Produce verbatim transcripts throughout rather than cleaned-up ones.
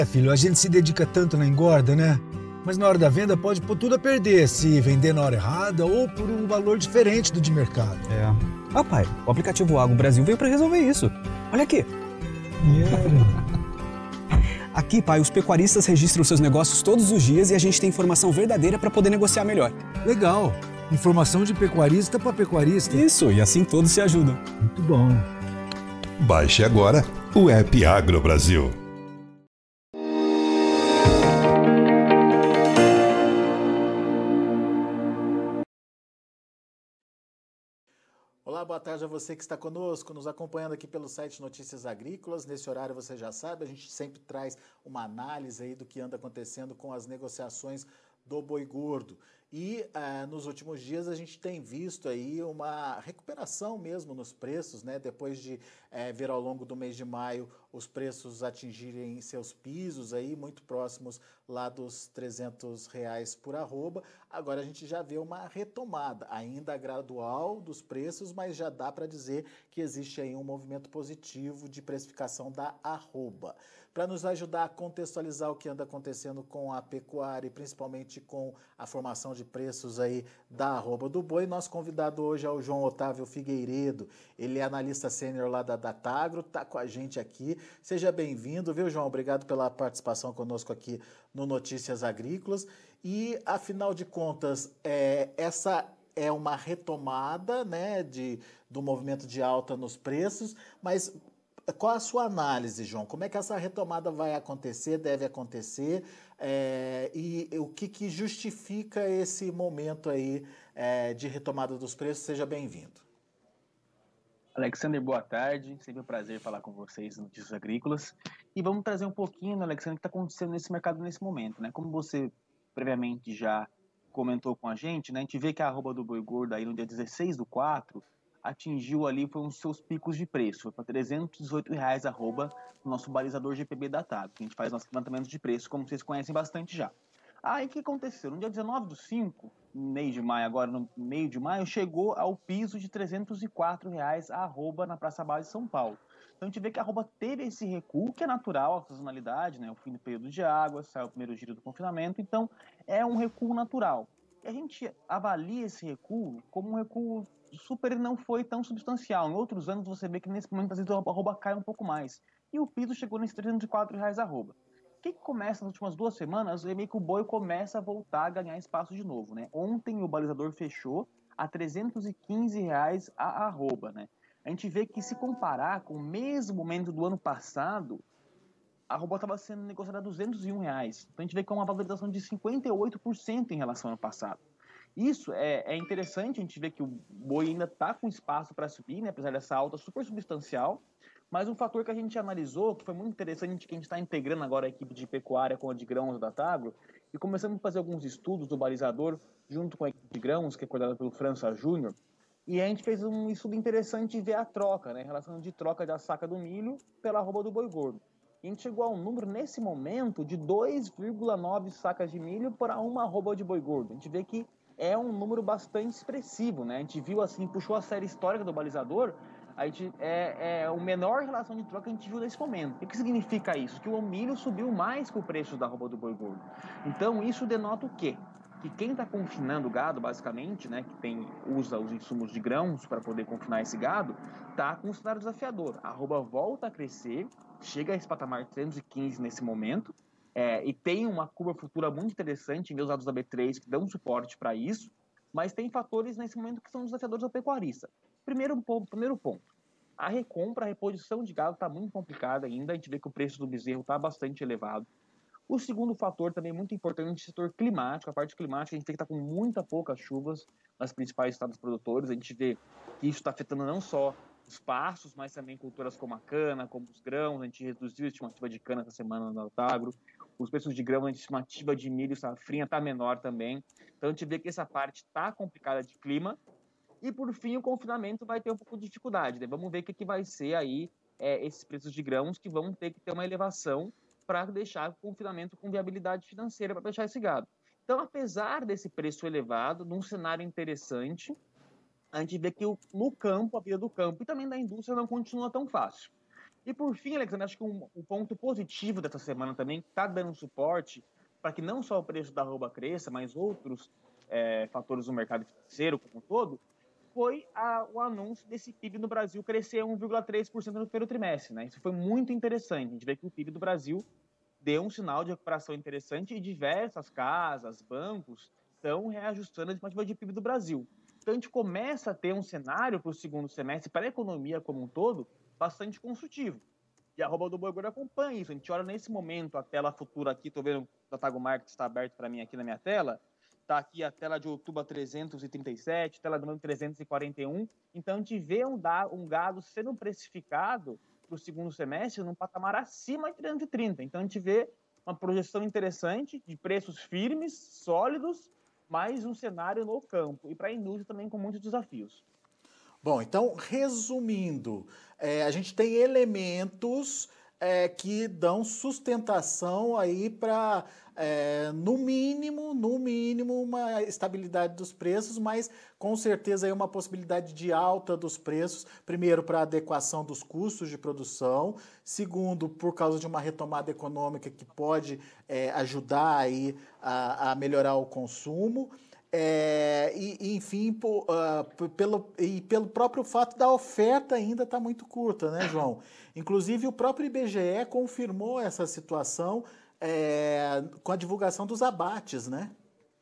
É, filho, a gente se dedica tanto na engorda, né? Mas na hora da venda pode pôr tudo a perder se vender na hora errada ou por um valor diferente do de mercado. É. Ah, pai, o aplicativo Agro Brasil veio para resolver isso. Olha aqui. Yeah. Aqui, pai, os pecuaristas registram seus negócios todos os dias e a gente tem informação verdadeira para poder negociar melhor. Legal. Informação de pecuarista para pecuarista. Isso, e assim todos se ajudam. Muito bom. Baixe agora o app Agro Brasil. Olá, boa tarde a você que está conosco, nos acompanhando aqui pelo site Notícias Agrícolas. Nesse horário, você já sabe, a gente sempre traz uma análise aí do que anda acontecendo com as negociações do boi gordo. E ah, nos últimos dias a gente tem visto aí uma recuperação mesmo nos preços, né? Depois de eh, ver ao longo do mês de maio os preços atingirem seus pisos aí, muito próximos lá dos trezentos reais por arroba. Agora a gente já vê uma retomada, ainda gradual dos preços, mas já dá para dizer que existe aí um movimento positivo de precificação da arroba. Para nos ajudar a contextualizar o que anda acontecendo com a pecuária e principalmente com a formação de preços aí da arroba do boi, nosso convidado hoje é o João Otávio Figueiredo. Ele é analista sênior lá da Datagro, está com a gente aqui. Seja bem-vindo, viu, João? Obrigado pela participação conosco aqui no Notícias Agrícolas. E, afinal de contas, é, essa é uma retomada, né, de, do movimento de alta nos preços, mas qual a sua análise, João? Como é que essa retomada vai acontecer, deve acontecer, é, e o que, que justifica esse momento aí é, de retomada dos preços? Seja bem-vindo. Alexander, boa tarde. Sempre um prazer falar com vocês no Notícias Agrícolas. E vamos trazer um pouquinho, né, Alexander, o que está acontecendo nesse mercado nesse momento, né? Como você previamente já comentou com a gente, né? A gente vê que a arroba do boi gordo aí no dia dezesseis do quatro atingiu ali foi uns seus picos de preço, foi para trezentos e dezoito reais arroba no nosso balizador G P B datado, que a gente faz nosso levantamento de preço, como vocês conhecem bastante já. Aí o que aconteceu? No dia dezenove do cinco, no mês de maio, agora no meio de maio, chegou ao piso de trezentos e quatro reais a arroba na Praça Base de São Paulo. Então a gente vê que a arroba teve esse recuo, que é natural, a sazonalidade, né? O fim do período de água, saiu o primeiro giro do confinamento, então é um recuo natural. E a gente avalia esse recuo como um recuo super não foi tão substancial. Em outros anos você vê que nesse momento às vezes a arroba cai um pouco mais. E o piso chegou nesse trezentos e quatro reais arroba. O que, que começa nas últimas duas semanas? É meio que o boi começa a voltar a ganhar espaço de novo, né? Ontem o balizador fechou a trezentos e quinze reais a arroba, né? A gente vê que se comparar com o mesmo momento do ano passado, a arroba estava sendo negociada a duzentos e um reais. Então a gente vê que é uma valorização de cinquenta e oito por cento em relação ao ano passado. Isso é, é interessante, a gente vê que o boi ainda está com espaço para subir, né, apesar dessa alta super substancial, mas um fator que a gente analisou, que foi muito interessante, que a gente está integrando agora a equipe de pecuária com a de grãos da Datagro, e começamos a fazer alguns estudos do balizador junto com a equipe de grãos, que é coordenada pelo França Júnior, e a gente fez um estudo interessante de ver a troca, né, a relação de troca da saca do milho pela arroba do boi gordo. E a gente chegou a um número, nesse momento, de dois vírgula nove sacas de milho para uma arroba de boi gordo. A gente vê que é um número bastante expressivo, né? A gente viu assim, puxou a série histórica do balizador, a gente, é, é a menor relação de troca que a gente viu nesse momento. O que significa isso? Que o milho subiu mais que o preço da arroba do boi gordo. Então, isso denota o quê? Que quem está confinando o gado, basicamente, né, que tem, usa os insumos de grãos para poder confinar esse gado, está com um cenário desafiador. A arroba volta a crescer, chega a esse patamar de trezentos e quinze nesse momento, É, e tem uma curva futura muito interessante em ver os dados da B três que dão suporte para isso, mas tem fatores nesse momento que são desafiadores ao pecuarista. Primeiro ponto, primeiro ponto, a recompra, a reposição de gado está muito complicada ainda, a gente vê que o preço do bezerro está bastante elevado. O segundo fator também muito importante é o setor climático, a parte climática, a gente tem que estar com muita poucas chuvas nas principais estados produtores, a gente vê que isso está afetando não só os pastos, mas também culturas como a cana, como os grãos, a gente reduziu a estimativa de cana essa semana na Datagro, os preços de grão, a estimativa de milho, safrinha está menor também, então a gente vê que essa parte está complicada de clima, e por fim o confinamento vai ter um pouco de dificuldade, né? Vamos ver o que, que vai ser aí é, esses preços de grãos que vão ter que ter uma elevação para deixar o confinamento com viabilidade financeira para fechar esse gado. Então, apesar desse preço elevado, num cenário interessante, a gente vê que o, no campo, a vida do campo e também da indústria não continua tão fácil. E por fim, Alexandre, acho que um, um ponto positivo dessa semana também, que está dando suporte para que não só o preço da arroba cresça, mas outros é, fatores do mercado financeiro como um todo, foi a, o anúncio desse P I B no Brasil crescer um vírgula três por cento no primeiro trimestre. Né? Isso foi muito interessante. A gente vê que o P I B do Brasil deu um sinal de recuperação interessante e diversas casas, bancos estão reajustando a estimativa de P I B do Brasil. Então, a gente começa a ter um cenário para o segundo semestre, para a economia como um todo, bastante construtivo. E a arroba do Boi Gordo acompanha isso. A gente olha nesse momento a tela futura aqui, estou vendo o Tago Market está aberto para mim aqui na minha tela. Está aqui a tela de outubro a trezentos e trinta e sete, tela de novembro trezentos e quarenta e um. Então, a gente vê um, um gado sendo precificado para o segundo semestre num patamar acima de trezentos e trinta. Então, a gente vê uma projeção interessante de preços firmes, sólidos, mais um cenário no campo. E para a indústria também com muitos desafios. Bom, então, resumindo, é, a gente tem elementos é, que dão sustentação aí para, é, no mínimo, no mínimo, uma estabilidade dos preços, mas com certeza aí uma possibilidade de alta dos preços, primeiro para adequação dos custos de produção, segundo, por causa de uma retomada econômica que pode é, ajudar aí a, a melhorar o consumo. É, e, enfim, por, uh, pelo, e pelo próprio fato da oferta ainda estar tá muito curta, né, João? Inclusive, o próprio I B G E confirmou essa situação é, com a divulgação dos abates, né?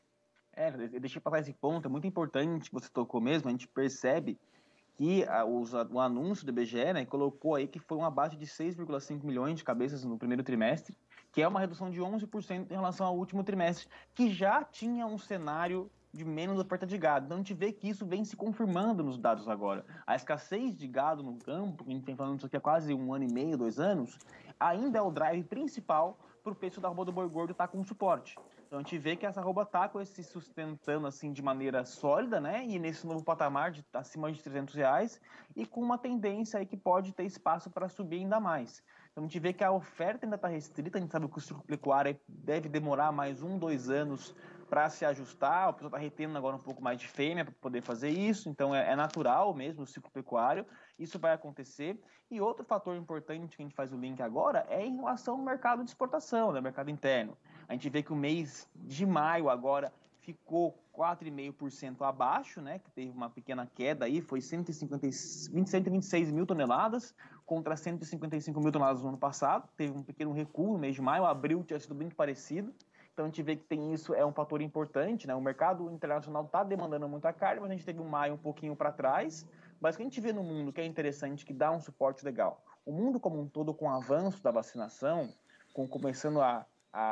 É, deixa eu passar esse ponto, é muito importante que você tocou mesmo, a gente percebe que a, os, o anúncio do I B G E, né, colocou aí que foi um abate de seis vírgula cinco milhões de cabeças no primeiro trimestre, que é uma redução de onze por cento em relação ao último trimestre, que já tinha um cenário de menos oferta de gado. Então, a gente vê que isso vem se confirmando nos dados agora. A escassez de gado no campo, que a gente vem falando isso aqui há quase um ano e meio, dois anos, ainda é o drive principal para o preço da arroba do boi gordo estar com suporte. Então, a gente vê que essa arroba está com esse sustentando assim, de maneira sólida, né? E nesse novo patamar de acima de trezentos reais e com uma tendência aí que pode ter espaço para subir ainda mais. Então, a gente vê que a oferta ainda está restrita, a gente sabe que o ciclo pecuário deve demorar mais um, dois anos para se ajustar, o pessoal está retendo agora um pouco mais de fêmea para poder fazer isso, então é, é natural mesmo o ciclo pecuário, isso vai acontecer. E outro fator importante que a gente faz o link agora é em relação ao mercado de exportação, né, mercado interno. A gente vê que o mês de maio agora ficou quatro vírgula cinco por cento abaixo, né, que teve uma pequena queda aí, foi cento e cinquenta, cento e vinte e seis mil toneladas contra cento e cinquenta e cinco mil toneladas no ano passado, teve um pequeno recuo no mês de maio, abril tinha sido bem parecido. Então, a gente vê que tem isso, é um fator importante, né? O mercado internacional está demandando muita carne, mas a gente teve um maio um pouquinho para trás. Mas o que a gente vê no mundo que é interessante, que dá um suporte legal. O mundo como um todo, com o avanço da vacinação, com começando a,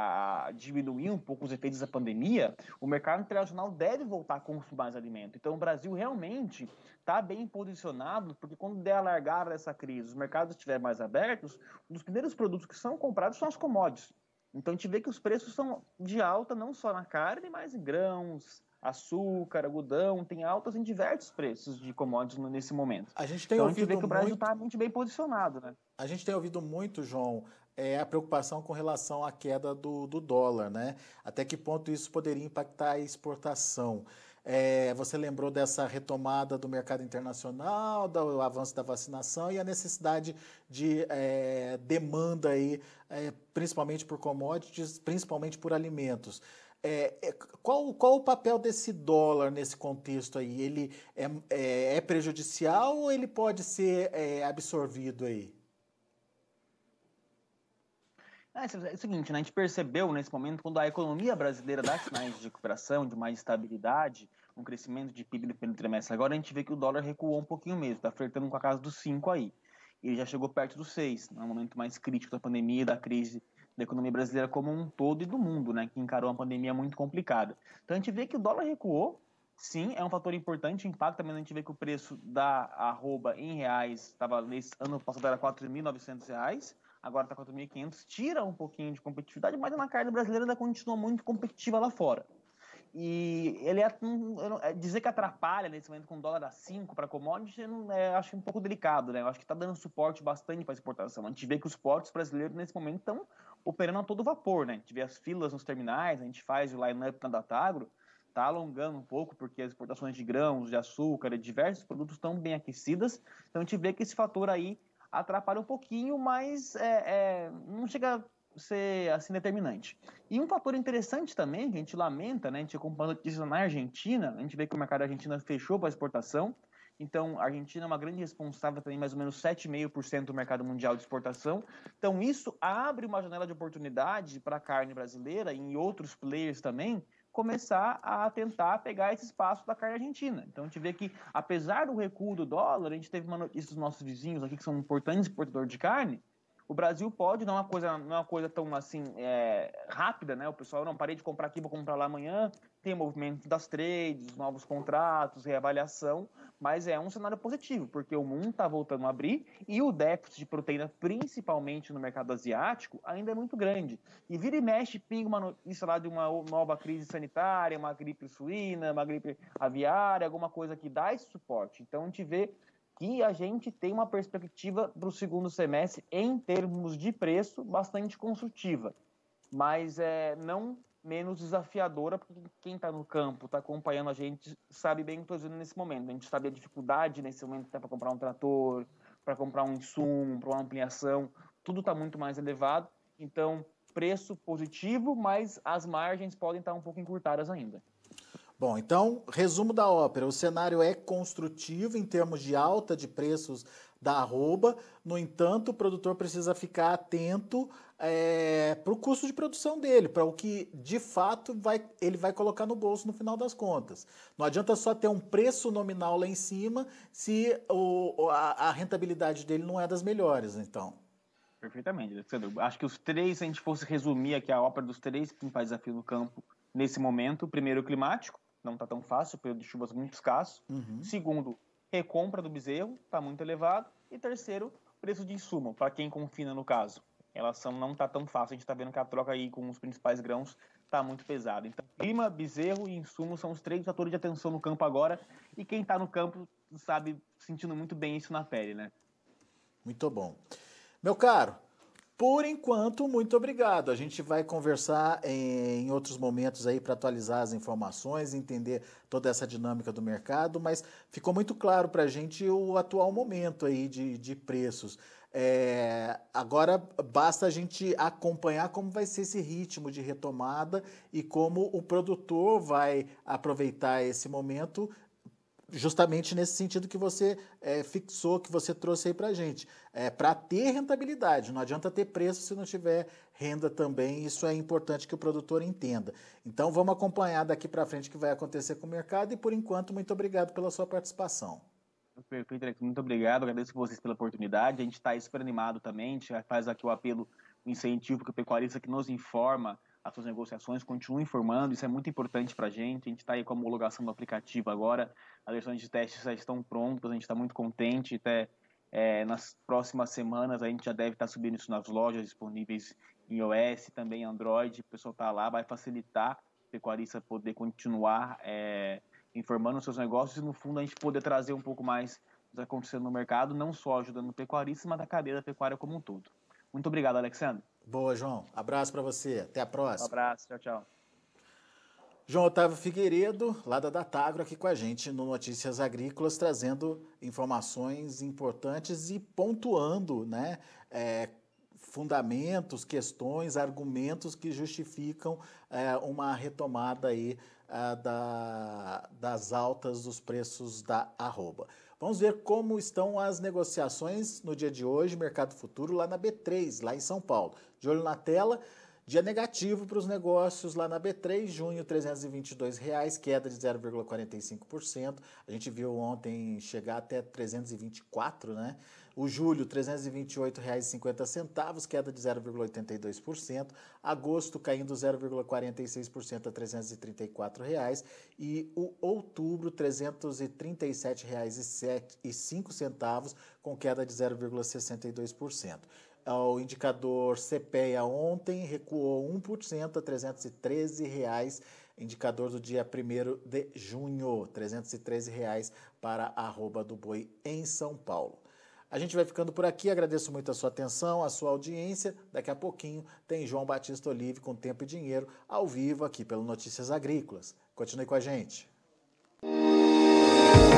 a diminuir um pouco os efeitos da pandemia, o mercado internacional deve voltar a consumir mais alimento. Então, o Brasil realmente está bem posicionado, porque quando der a largada dessa crise, os mercados estiverem mais abertos, um dos primeiros produtos que são comprados são as commodities. Então, a gente vê que os preços são de alta não só na carne, mas em grãos, açúcar, algodão, tem altas em diversos preços de commodities nesse momento. A gente tem então, ouvido a gente vê que o Brasil muito... está muito bem posicionado, né? A gente tem ouvido muito, João, é, a preocupação com relação à queda do, do dólar, né? Até que ponto isso poderia impactar a exportação? É, você lembrou dessa retomada do mercado internacional, do avanço da vacinação e a necessidade de é, demanda aí, é, principalmente por commodities, principalmente por alimentos. É, qual, qual o papel desse dólar nesse contexto aí? Ele é, é, é prejudicial ou ele pode ser é, absorvido aí? É, é o seguinte, né? A gente percebeu nesse momento, quando a economia brasileira dá sinais de recuperação, de mais estabilidade, um crescimento de P I B no primeiro trimestre, agora a gente vê que o dólar recuou um pouquinho mesmo, está flertando com a casa dos cinco aí. Ele já chegou perto dos seis, no momento mais crítico da pandemia, da crise da economia brasileira como um todo e do mundo, né? Que encarou uma pandemia muito complicada. Então a gente vê que o dólar recuou, sim, é um fator importante, impacta, mas a gente vê que o preço da arroba em reais, estava nesse ano passado era quatro mil e novecentos reais, agora está quatro mil e quinhentos, tira um pouquinho de competitividade, mas na carne brasileira ainda continua muito competitiva lá fora. E ele é, é dizer que atrapalha nesse momento com o dólar a cinco para commodity, eu não, é, acho um pouco delicado, né? Eu acho que está dando suporte bastante para a exportação. A gente vê que os portos brasileiros nesse momento estão operando a todo vapor, né? A gente vê as filas nos terminais, a gente faz o line-up na Datagro, está alongando um pouco porque as exportações de grãos, de açúcar, de diversos produtos estão bem aquecidas. Então a gente vê que esse fator aí atrapalha um pouquinho, mas é, é, não chega a ser assim determinante. E um fator interessante também, que a gente lamenta, né, a gente acompanha notícias na Argentina, a gente vê que o mercado da Argentina fechou para exportação, então a Argentina é uma grande responsável também, mais ou menos sete vírgula cinco por cento do mercado mundial de exportação, então isso abre uma janela de oportunidade para a carne brasileira e em outros players também, começar a tentar pegar esse espaço da carne argentina. Então a gente vê que, apesar do recuo do dólar, a gente teve uma notícia dos nossos vizinhos aqui, que são importantes exportadores de carne, o Brasil pode, não é uma coisa, não é uma coisa tão assim, é, rápida, né? O pessoal, não, parei de comprar aqui, vou comprar lá amanhã, tem o movimento das trades, novos contratos, reavaliação, mas é um cenário positivo, porque o mundo está voltando a abrir e o déficit de proteína, principalmente no mercado asiático, ainda é muito grande. E vira e mexe, pinga uma notícia lá de uma nova crise sanitária, uma gripe suína, uma gripe aviária, alguma coisa que dá esse suporte. Então a gente vê que a gente tem uma perspectiva para o segundo semestre, em termos de preço, bastante construtiva, mas é, não menos desafiadora, porque quem está no campo, está acompanhando a gente, sabe bem o que estou dizendo nesse momento. A gente sabe a dificuldade nesse momento para comprar um trator, para comprar um insumo, para uma ampliação, tudo está muito mais elevado, então preço positivo, mas as margens podem estar um pouco encurtadas ainda. Bom, então, resumo da ópera. O cenário é construtivo em termos de alta de preços da arroba, no entanto, o produtor precisa ficar atento é, para o custo de produção dele, para o que, de fato, vai, ele vai colocar no bolso no final das contas. Não adianta só ter um preço nominal lá em cima se o, a, a rentabilidade dele não é das melhores, então. Perfeitamente, Alexandre. Acho que os três, se a gente fosse resumir aqui a ópera dos três principais desafios no campo nesse momento, primeiro, o climático, não está tão fácil, período de chuvas muito escasso. Uhum. Segundo, recompra do bezerro, está muito elevado. E terceiro, preço de insumo, para quem confina no caso. A relação não está tão fácil, a gente está vendo que a troca aí com os principais grãos está muito pesada. Então, clima, bezerro e insumo são os três fatores de atenção no campo agora. E quem está no campo sabe, sentindo muito bem isso na pele, né? Muito bom. Meu caro, por enquanto, muito obrigado. A gente vai conversar em outros momentos aí para atualizar as informações, entender toda essa dinâmica do mercado, mas ficou muito claro para a gente o atual momento aí de, de preços. É, agora basta a gente acompanhar como vai ser esse ritmo de retomada e como o produtor vai aproveitar esse momento, justamente nesse sentido que você é, fixou, que você trouxe aí para a gente. É, para ter rentabilidade, não adianta ter preço se não tiver renda também, isso é importante que o produtor entenda. Então vamos acompanhar daqui para frente o que vai acontecer com o mercado e por enquanto, muito obrigado pela sua participação. Perfeito, Alex, muito obrigado, agradeço vocês pela oportunidade, a gente está super animado também, a gente faz aqui o apelo, o incentivo para o pecuarista que nos informa as suas negociações, continua informando, isso é muito importante para a gente, a gente está aí com a homologação do aplicativo agora, as versões de testes já estão prontas, a gente está muito contente, até é, nas próximas semanas a gente já deve estar subindo isso nas lojas disponíveis em iOS, também Android, o pessoal está lá, vai facilitar o pecuarista poder continuar é, informando os seus negócios e no fundo a gente poder trazer um pouco mais do que está acontecendo no mercado, não só ajudando o pecuarista, mas da cadeia da pecuária como um todo. Muito obrigado, Alexandre. Boa, João. Abraço para você. Até a próxima. Um abraço. Tchau, tchau. João Otávio Figueiredo, lá da Datagro, aqui com a gente no Notícias Agrícolas, trazendo informações importantes e pontuando, né, é, fundamentos, questões, argumentos que justificam é, uma retomada aí, é, da, das altas dos preços da arroba. Vamos ver como estão as negociações no dia de hoje, mercado futuro, lá na B três, lá em São Paulo. De olho na tela, dia negativo para os negócios lá na B três, junho trezentos e vinte e dois reais, queda de zero vírgula quarenta e cinco por cento. A gente viu ontem chegar até trezentos e vinte e quatro, né? O julho, trezentos e vinte e oito reais e cinquenta centavos, queda de zero vírgula oitenta e dois por cento. Agosto caindo zero vírgula quarenta e seis por cento a trezentos e trinta e quatro reais. E o outubro, trezentos e trinta e sete reais e cinco centavos, com queda de zero vírgula sessenta e dois por cento. O indicador C P E A ontem recuou um por cento a trezentos e treze reais, indicador do dia primeiro de junho, trezentos e treze reais para a arroba do boi em São Paulo. A gente vai ficando por aqui, agradeço muito a sua atenção, a sua audiência. Daqui a pouquinho tem João Batista Olive com Tempo e Dinheiro, ao vivo aqui pelo Notícias Agrícolas. Continue com a gente.